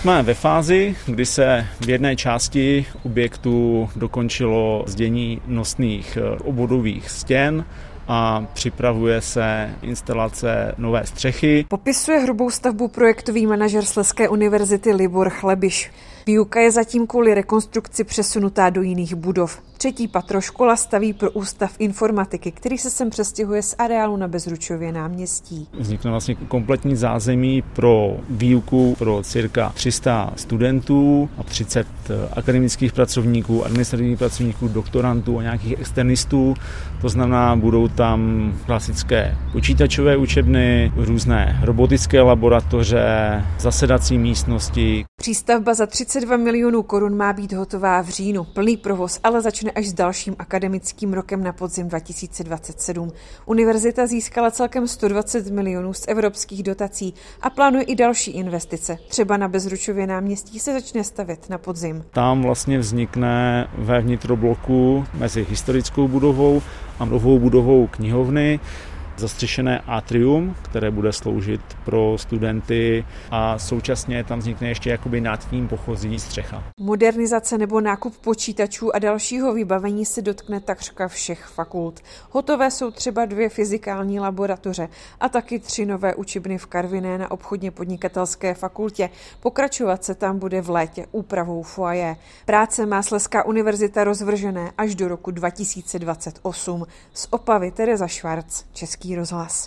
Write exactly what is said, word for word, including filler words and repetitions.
Jsme ve fázi, kdy se v jedné části objektu dokončilo zdění nosných obvodových stěn a připravuje se instalace nové střechy. Popisuje hrubou stavbu projektový manažer Slezské univerzity Libor Chlebiš. Výuka je zatím kvůli rekonstrukci přesunutá do jiných budov. Třetí patro škola staví pro Ústav informatiky, který se sem přestěhuje z areálu na Bezručově náměstí. Vznikne vlastně kompletní zázemí pro výuku pro cirka tři sta studentů a třicet akademických pracovníků, administrativních pracovníků, doktorantů a nějakých externistů. To znamená, budou tam klasické počítačové učebny, různé robotické laboratoře, zasedací místnosti. Přístavba za třicet dva milionů korun má být hotová v říjnu. Plný provoz ale začne až s dalším akademickým rokem na podzim dva tisíce dvacet sedm. Univerzita získala celkem sto dvacet milionů z evropských dotací a plánuje i další investice. Třeba na Bezručově náměstí se začne stavět na podzim. Tam vlastně vznikne ve vnitrobloku mezi historickou budovou a novou budovou knihovny zastřešené atrium, které bude sloužit pro studenty a současně tam vznikne ještě jakoby nad tím pochozí střecha. Modernizace nebo nákup počítačů a dalšího vybavení se dotkne takřka všech fakult. Hotové jsou třeba dvě fyzikální laboratoře a taky tři nové učebny v Karviné na obchodně podnikatelské fakultě. Pokračovat se tam bude v létě úpravou foyer. Práce má Slezská univerzita rozvržené až do roku dva tisíce dvacet osm. Z Opavy Tereza Švarc, Český rozhlas.